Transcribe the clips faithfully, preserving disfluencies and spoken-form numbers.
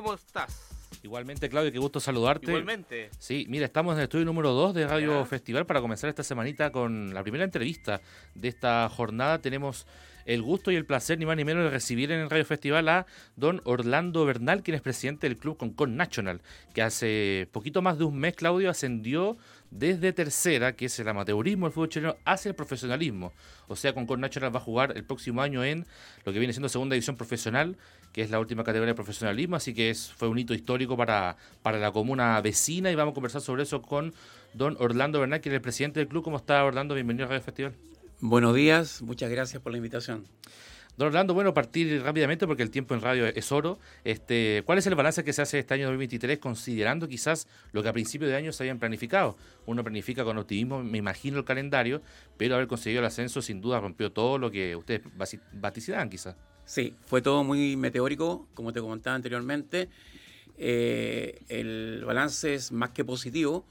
¿cómo estás? Igualmente, Claudio, qué gusto saludarte. Igualmente. Sí, mira, estamos en el estudio número dos de Radio ¿Ya? Festival para comenzar esta semanita con la primera entrevista de esta jornada. Tenemos el gusto y el placer, ni más ni menos, de recibir en el Radio Festival a don Orlando Bernal, quien es presidente del Club Concon National, que hace poquito más de un mes, Claudio, ascendió desde tercera, que es el amateurismo del fútbol chileno, hacia el profesionalismo. O sea, Concon National va a jugar el próximo año en lo que viene siendo segunda división profesional, que es la última categoría de profesionalismo, así que es, fue un hito histórico para, para la comuna vecina, y vamos a conversar sobre eso con don Orlando Bernal, que es el presidente del club. ¿Cómo está, Orlando? Bienvenido a Radio Festival. Buenos días, muchas gracias por la invitación. Don Orlando, bueno, partir rápidamente porque el tiempo en radio es oro. Este, ¿Cuál es el balance que se hace este año dos mil veintitrés, considerando quizás lo que a principio de año se habían planificado? Uno planifica con optimismo, me imagino, el calendario, pero haber conseguido el ascenso sin duda rompió todo lo que ustedes vaticinaban quizás. Sí, fue todo muy meteórico, como te comentaba anteriormente. Eh, el balance es más que positivo.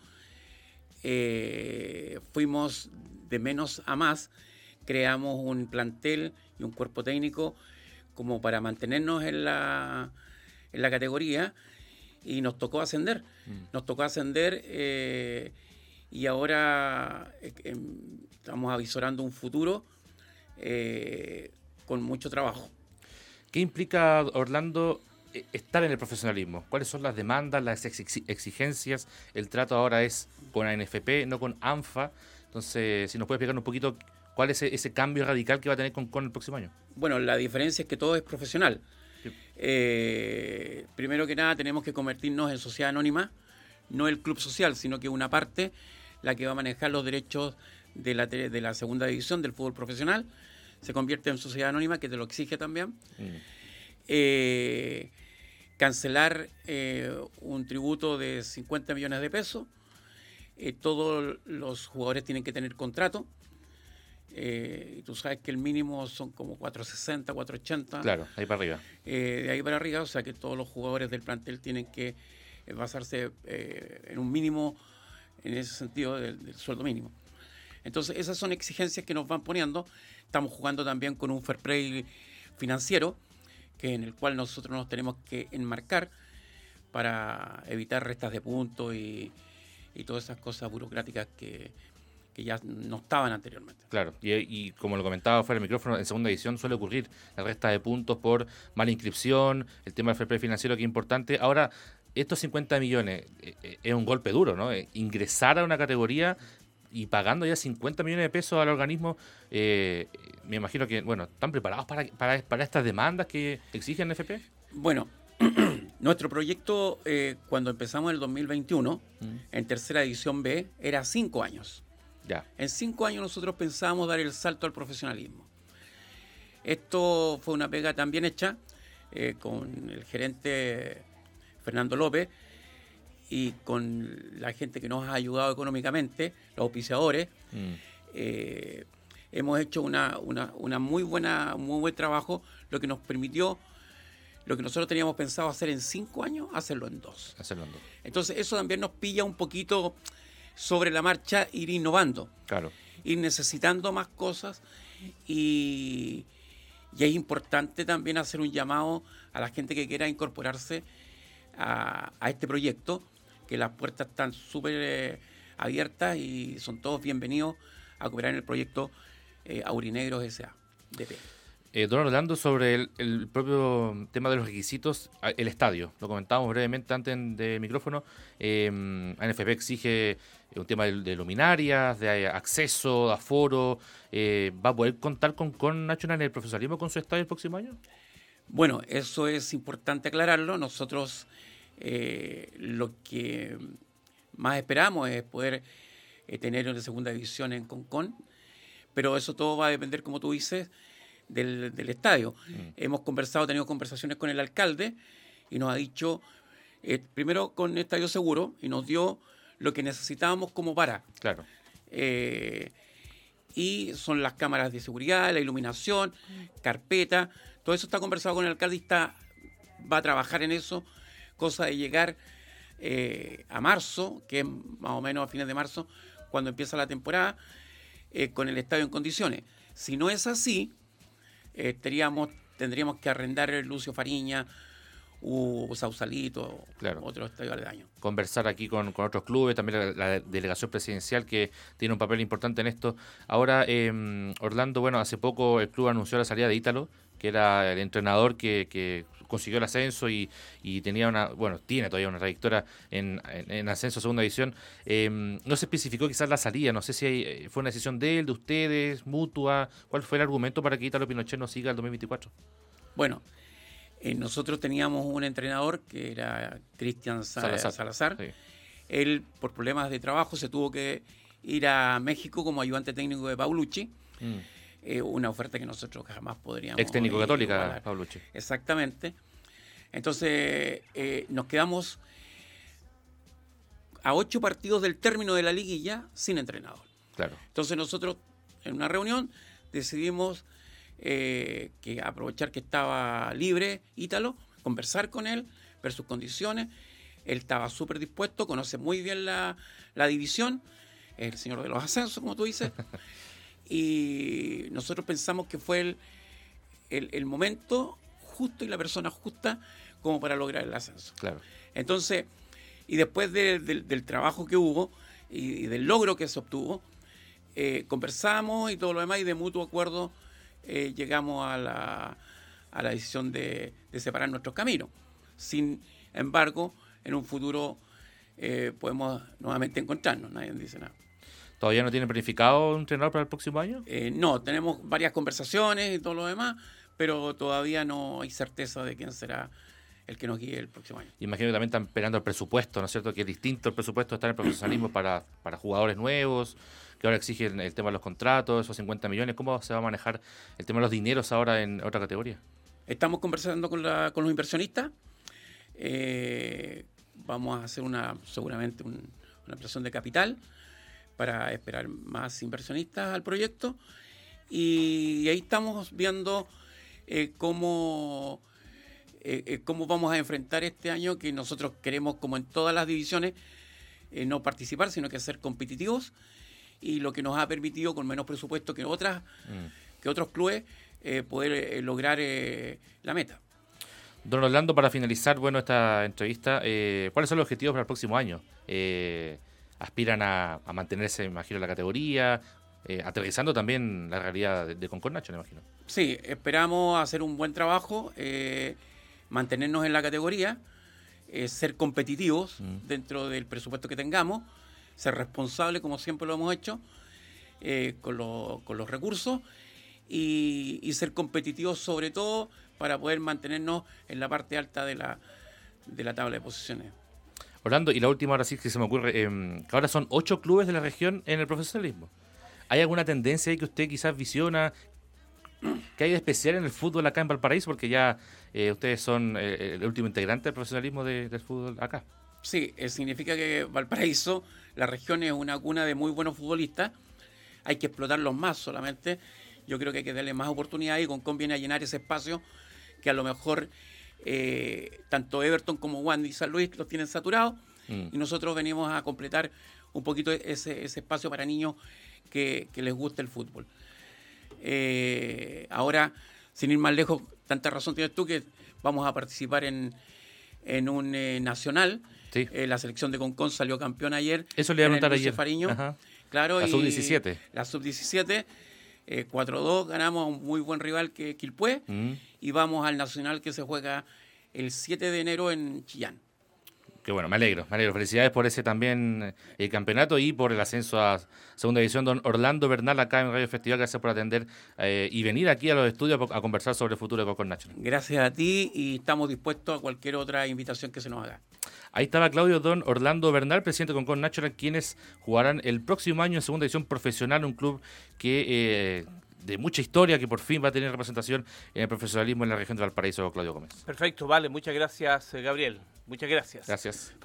Eh, fuimos de menos a más, creamos un plantel y un cuerpo técnico como para mantenernos en la, en la categoría, y nos tocó ascender. Mm. Nos tocó ascender eh, y ahora eh, eh, estamos avisorando un futuro eh, con mucho trabajo. ¿Qué implica, Orlando, estar en el profesionalismo? ¿Cuáles son las demandas, las exigencias? El trato ahora es con A N F P, no con ANFA. Entonces, si nos puede explicar un poquito cuál es ese, ese cambio radical que va a tener con, con el próximo año. Bueno, la diferencia es que todo es profesional. Sí. Eh, primero que nada, tenemos que convertirnos en sociedad anónima, no el club social, sino que una parte la que va a manejar los derechos de la, de la segunda división del fútbol profesional. Se convierte en sociedad anónima, que te lo exige también. Mm. Eh, cancelar eh, un tributo de cincuenta millones de pesos. Eh, todos los jugadores tienen que tener contrato. Eh, tú sabes que el mínimo son como cuatrocientos sesenta, cuatrocientos ochenta. Claro, ahí para arriba. Eh, de ahí para arriba, o sea que todos los jugadores del plantel tienen que eh, basarse eh, en un mínimo, en ese sentido, del, del sueldo mínimo. Entonces, esas son exigencias que nos van poniendo. Estamos jugando también con un fair play financiero, que en el cual nosotros nos tenemos que enmarcar para evitar restas de puntos y, y todas esas cosas burocráticas que, que ya no estaban anteriormente. Claro, y, y como lo comentaba fuera del micrófono, en segunda división suele ocurrir la resta de puntos por mala inscripción, el tema del fair play financiero, que es importante. Ahora, estos cincuenta millones eh, es un golpe duro, ¿no? Eh, ingresar a una categoría y pagando ya cincuenta millones de pesos al organismo, eh, me imagino que, bueno, ¿están preparados para, para, para estas demandas que exigen F P? Bueno, nuestro proyecto, eh, cuando empezamos en el dos mil veintiuno, mm. en tercera división B, era cinco años. Ya. En cinco años nosotros pensábamos dar el salto al profesionalismo. Esto fue una pega tan bien hecha, eh, con el gerente Fernando López, y con la gente que nos ha ayudado económicamente, los auspiciadores. Mm. eh, hemos hecho una, una, una muy buena, muy buen trabajo, lo que nos permitió, lo que nosotros teníamos pensado hacer en cinco años, hacerlo en dos. Hacerlo en dos. Entonces eso también nos pilla un poquito sobre la marcha, ir innovando, claro, ir necesitando más cosas, y, y es importante también hacer un llamado a la gente que quiera incorporarse a, a este proyecto, que las puertas están súper eh, abiertas y son todos bienvenidos a cooperar en el proyecto eh, Aurinegros S A D P. Eh, don Orlando, sobre el, el propio tema de los requisitos, el estadio, lo comentábamos brevemente antes de micrófono. eh, A N F P exige un tema de, de luminarias, de acceso, de aforo. Eh, ¿Va a poder contar con, con Nacional en el profesionalismo con su estadio el próximo año? Bueno, eso es importante aclararlo. Nosotros eh, lo que más esperamos es poder eh, tener una segunda división en Concon, pero eso todo va a depender, como tú dices, Del, del estadio. Mm. Hemos conversado, tenido conversaciones con el alcalde, y nos ha dicho, eh, primero con Estadio Seguro, y nos dio lo que necesitábamos como para. Claro. Eh, y son las cámaras de seguridad, la iluminación, carpeta, todo eso está conversado con el alcalde y está, va a trabajar en eso, cosa de llegar eh, a marzo, que es más o menos a fines de marzo, cuando empieza la temporada, eh, con el estadio en condiciones. Si no es así, Eh, teníamos, tendríamos que arrendar el Lucio Fariña u Sausalito, claro. otros estadios aledaños. Conversar aquí con, con otros clubes, también la, la delegación presidencial que tiene un papel importante en esto. Ahora, eh, Orlando, bueno, hace poco el club anunció la salida de Ítalo, que era el entrenador que, que consiguió el ascenso y, y tenía una, bueno, tiene todavía una trayectoria en, en, en ascenso a segunda división. Eh, no se especificó quizás la salida, no sé si hay, fue una decisión de él, de ustedes, mutua. ¿Cuál fue el argumento para que Ítalo Pinochet no siga el dos mil veinticuatro? Bueno, eh, nosotros teníamos un entrenador que era Cristian Salazar. Salazar. Sí. Él, por problemas de trabajo, se tuvo que ir a México como ayudante técnico de Paulucci. Mm. Eh, una oferta que nosotros jamás podríamos... Ex técnico Católica, Paulucci. Exactamente. Entonces, eh, nos quedamos a ocho partidos del término de la liguilla sin entrenador. Claro. Entonces nosotros, en una reunión, decidimos eh, que aprovechar que estaba libre Ítalo, conversar con él, ver sus condiciones. Él estaba súper dispuesto, conoce muy bien la, la división, es el señor de los ascensos, como tú dices. Y nosotros pensamos que fue el, el, el momento justo y la persona justa como para lograr el ascenso. Claro. Entonces, y después de, de, del trabajo que hubo y, y del logro que se obtuvo, eh, conversamos y todo lo demás, y de mutuo acuerdo eh, llegamos a la, a la decisión de, de separar nuestros caminos. Sin embargo, en un futuro eh, podemos nuevamente encontrarnos, nadie dice nada. ¿Todavía no tiene planificado un entrenador para el próximo año? Eh, no, tenemos varias conversaciones y todo lo demás, pero todavía no hay certeza de quién será el que nos guíe el próximo año. Imagino que también están esperando el presupuesto, ¿no es cierto? Que es distinto el presupuesto, está en el profesionalismo para, para jugadores nuevos, que ahora exigen el tema de los contratos, esos cincuenta millones. ¿Cómo se va a manejar el tema de los dineros ahora en otra categoría? Estamos conversando con, la, con los inversionistas. Eh, vamos a hacer una seguramente un, una ampliación de capital para esperar más inversionistas al proyecto, y ahí estamos viendo eh, cómo, eh, eh, cómo vamos a enfrentar este año, que nosotros queremos, como en todas las divisiones, eh, no participar, sino que ser competitivos, y lo que nos ha permitido, con menos presupuesto que otras mm. que otros clubes, eh, poder eh, lograr eh, la meta. Don Orlando, para finalizar, bueno, esta entrevista, eh, ¿cuáles son los objetivos para el próximo año? Eh, aspiran a, a mantenerse, me imagino, en la categoría, eh, aterrizando también la realidad de, de Concón Nacho, me imagino. Sí, esperamos hacer un buen trabajo, eh, mantenernos en la categoría, eh, ser competitivos mm. dentro del presupuesto que tengamos, ser responsables, como siempre lo hemos hecho, eh, con, lo, con los recursos, y, y ser competitivos sobre todo para poder mantenernos en la parte alta de la, de la tabla de posiciones. Orlando, y la última ahora sí que se me ocurre, eh, que ahora son ocho clubes de la región en el profesionalismo. ¿Hay alguna tendencia ahí que usted quizás visiona que hay de especial en el fútbol acá en Valparaíso? Porque ya eh, ustedes son eh, el último integrante del profesionalismo de, del fútbol acá. Sí, eh, significa que Valparaíso, la región, es una cuna de muy buenos futbolistas. Hay que explotarlos más solamente. Yo creo que hay que darle más oportunidades, y Concón viene a llenar ese espacio que a lo mejor eh, tanto Everton como Wandy y San Luis los tienen saturados, mm. y nosotros venimos a completar un poquito ese, ese espacio para niños que, que les gusta el fútbol. Eh, ahora, sin ir más lejos, tanta razón tienes tú que vamos a participar en, en un eh, nacional. Sí. Eh, la selección de Concón salió campeón ayer. Eso le iba a preguntar ayer. Fariño. Ajá. Claro, la sub diecisiete. La sub diecisiete. Eh, cuatro dos, ganamos a un muy buen rival que es Quilpué, mm. y vamos al nacional que se juega el siete de enero en Chillán. Qué bueno, me alegro, me alegro. Felicidades por ese también el campeonato y por el ascenso a segunda división. Don Orlando Bernal, acá en Radio Festival, gracias por atender eh, y venir aquí a los estudios a, a conversar sobre el futuro de Concón Nacho. Gracias a ti, y estamos dispuestos a cualquier otra invitación que se nos haga. Ahí estaba Claudio Don Orlando Bernal, presidente de Concón Nacho, quienes jugarán el próximo año en segunda división profesional, un club que eh, de mucha historia, que por fin va a tener representación en el profesionalismo en la región de Valparaíso. Claudio Gómez. Perfecto, vale, muchas gracias, Gabriel. Muchas gracias. Gracias.